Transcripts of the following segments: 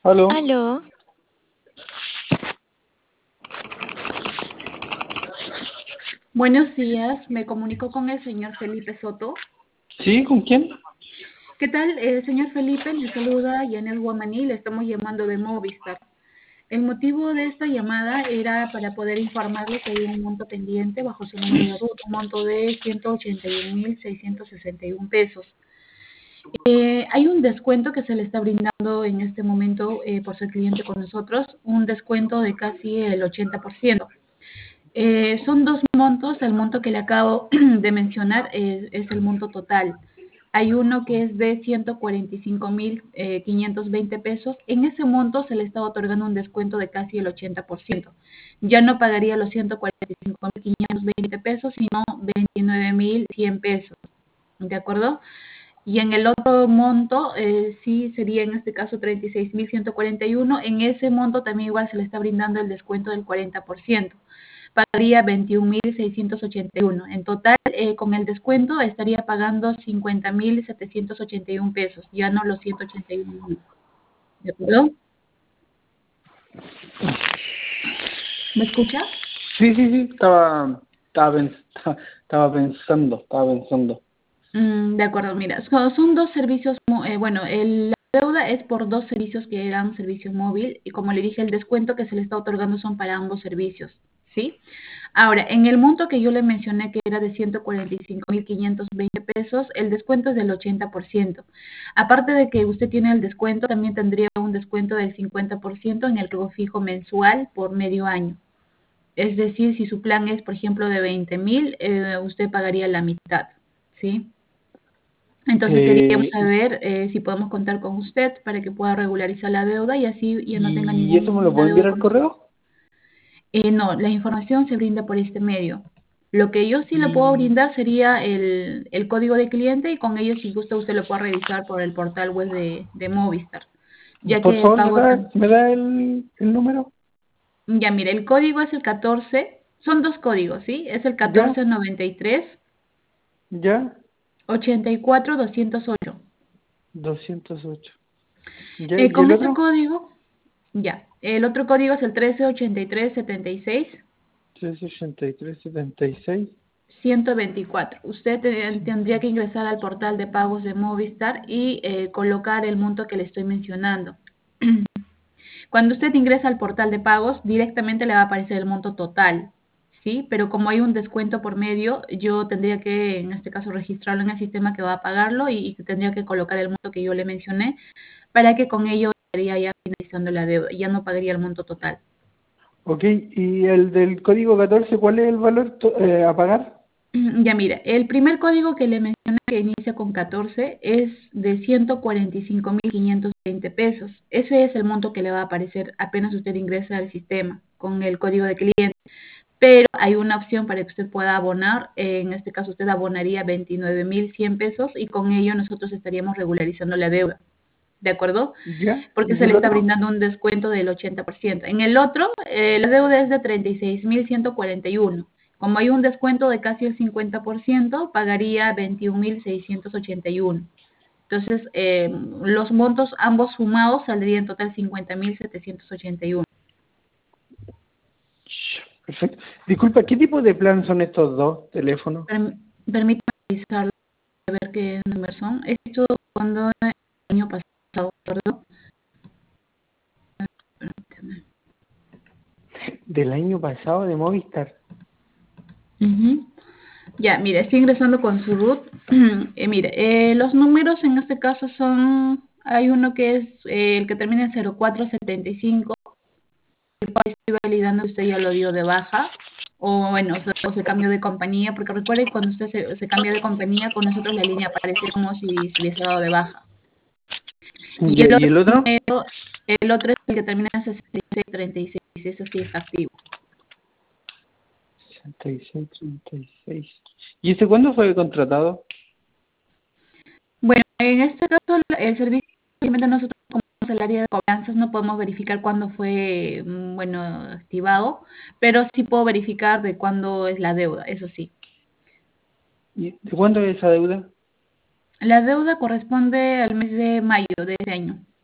Aló. Aló, Buenos días, me comunico con el señor Felipe Soto. ¿Sí? ¿Con quién? ¿Qué tal, señor Felipe? Le saluda Yanel Guamaní, le estamos llamando de Movistar. El motivo de esta llamada era para poder informarle que hay un monto pendiente bajo su número de RUT, un monto de 181.661 pesos. Hay un descuento que se le está brindando en este momento por ser cliente con nosotros, un descuento de casi el 80%. Son dos montos, el monto que le acabo de mencionar es el monto total. Hay uno que es de 145.520 pesos. En ese monto se le está otorgando un descuento de casi el 80%. Ya no pagaría los 145.520 pesos, sino 29.100 pesos. ¿De acuerdo? Y en el otro monto, sí sería en este caso 36.141. En ese monto también igual se le está brindando el descuento del 40%. Pagaría 21.681. En total, con el descuento estaría pagando 50.781 pesos, ya no los 181.000. ¿De acuerdo? ¿Me escucha? Sí. Estaba pensando. De acuerdo, mira, son dos servicios, bueno, la deuda es por dos servicios que eran servicio móvil y como le dije, el descuento que se le está otorgando son para ambos servicios, ¿sí? Ahora, en el monto que yo le mencioné que era de 145.520 pesos, el descuento es del 80%. Aparte de que usted tiene el descuento, también tendría un descuento del 50% en el pago fijo mensual por medio año. Es decir, si su plan es, por ejemplo, de 20.000, usted pagaría la mitad, ¿sí? Entonces queríamos Eh, saber si podemos contar con usted para que pueda regularizar la deuda y así ya no tenga ¿Y eso me lo ninguna puedo enviar deuda al con nosotros. correo? No, la información se brinda por este medio. Lo que yo sí le puedo Y brindar sería el código de cliente y con ello si gusta usted lo puede revisar por el portal web de Movistar, ya por que el favor, pago... me da el número. Ya mire, el código es el 14, son dos códigos, ¿sí? Es el ¿Ya? 1493 ¿Ya? 84208. 208. ¿Ya? ¿Y Con el ese otro? código, ya. El otro código es el 138376 383-76. 124. Usted tendría que ingresar al portal de pagos de Movistar y colocar el monto que le estoy mencionando. Cuando usted ingresa al portal de pagos, directamente le va a aparecer el monto total, ¿sí? Pero como hay un descuento por medio, yo tendría que, en este caso, registrarlo en el sistema que va a pagarlo y tendría que colocar el monto que yo le mencioné para que con ello estaría ya finalizando la deuda, ya no pagaría el monto total. Ok, ¿y el del código 14, cuál es el valor a pagar? Ya mira, el primer código que le mencioné que inicia con 14 es de 145.520 pesos. Ese es el monto que le va a aparecer apenas usted ingresa al sistema con el código de cliente. Pero hay una opción para que usted pueda abonar. En este caso usted abonaría 29.100 pesos y con ello nosotros estaríamos regularizando la deuda. ¿De acuerdo? ¿Ya? Porque ¿Y se el le está otro? brindando un descuento del 80%. En el otro, la deuda es de 36.141. Como hay un descuento de casi el 50%, pagaría 21.681. Entonces, los montos ambos sumados saldrían en total 50.781. Perfecto. Disculpa, ¿qué tipo de plan son estos dos teléfonos? Permítame revisar a ver qué números son. Esto cuando el año pasado, ¿verdad? Permítame. Del año pasado de Movistar. Ujú. Ya, mire, estoy ingresando con su root. Mire, los números en este caso son, hay uno que es el que termina en 0475, el cual estoy validando, usted ya lo dio de baja, o bueno, o se cambió de compañía, porque recuerde que cuando usted se cambia de compañía, con nosotros la línea aparece como si se hubiese dado de baja. Y ¿Ya? ¿Y el otro? el otro es el que termina en 6636, ese sí está activo. 66, 36. ¿Y ese cuándo fue contratado? Bueno, en este caso, el servicio, simplemente nosotros como el área de cobranzas no podemos verificar cuándo fue, bueno, activado, pero sí puedo verificar de cuándo es la deuda, eso sí. ¿Y de cuándo es esa deuda? La deuda corresponde al mes de mayo de este año.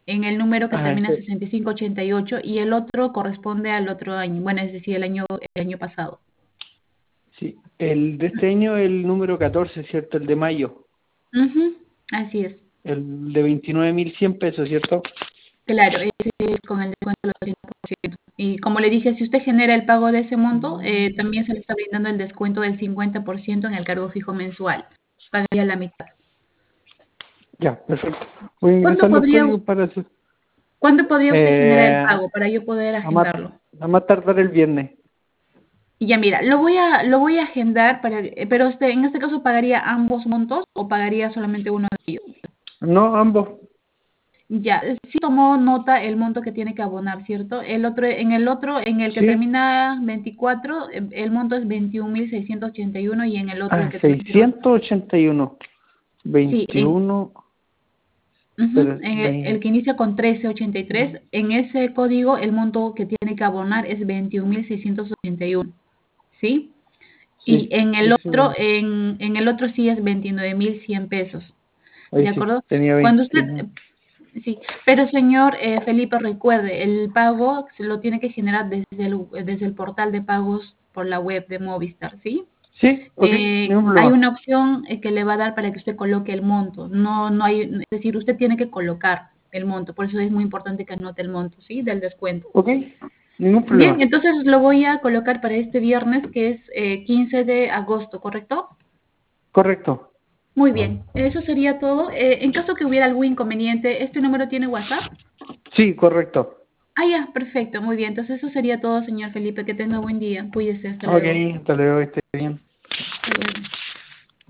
en el número que Ah, termina en 6588 y el otro corresponde al otro año, bueno, es decir, el año pasado. sí. El de este año el número 14, ¿cierto? El de mayo. Ujú, así es. El de 29.100 pesos, ¿cierto? Claro, ese es con el descuento del 80%. Y como le dije, si usted genera el pago de ese monto, también se le está brindando el descuento del 50% en el cargo fijo mensual. Pagaría la mitad. Ya, perfecto. Voy a ¿Cuándo ingresar los podría, códigos para hacer. ¿cuándo podría usted generar el Eh, pago para yo poder a más, agendarlo? a más tardar el viernes. Y ya mira, lo voy a agendar pero usted en este caso pagaría ambos montos o pagaría solamente uno de ellos. No, ambos. Ya, sí tomó nota el monto que tiene que abonar, ¿cierto? En el que Sí. termina 24, el monto es 21.681 y en el otro, el Ah, que termina, 681. sí, 21. ujú, Pero, en el que inicia con 1383, en ese código el monto que tiene que abonar es 21.681, ¿sí? Y sí, en el otro sí es 29.100 pesos, ahí ¿de sí. acuerdo? Tenía Cuando 20. usted, sí, pero señor Felipe, recuerde, el pago se lo tiene que generar desde el portal de pagos por la web de Movistar, ¿sí? Sí, ok, ningún Hay problema. una opción que le va a dar para que usted coloque el monto. No hay, es decir, usted tiene que colocar el monto, por eso es muy importante que anote el monto, ¿sí? Del descuento. Ok, ningún Bien, problema. entonces lo voy a colocar para este viernes, que es 15 de agosto, ¿correcto? Correcto. Muy bien, eso sería todo. En caso que hubiera algún inconveniente, ¿este número tiene WhatsApp? Sí, correcto. Ah, ya, perfecto, muy bien. Entonces eso sería todo, señor Felipe. Que tenga buen día. Cuídese, hasta Ok, luego. hasta luego, esté bien. Hasta luego.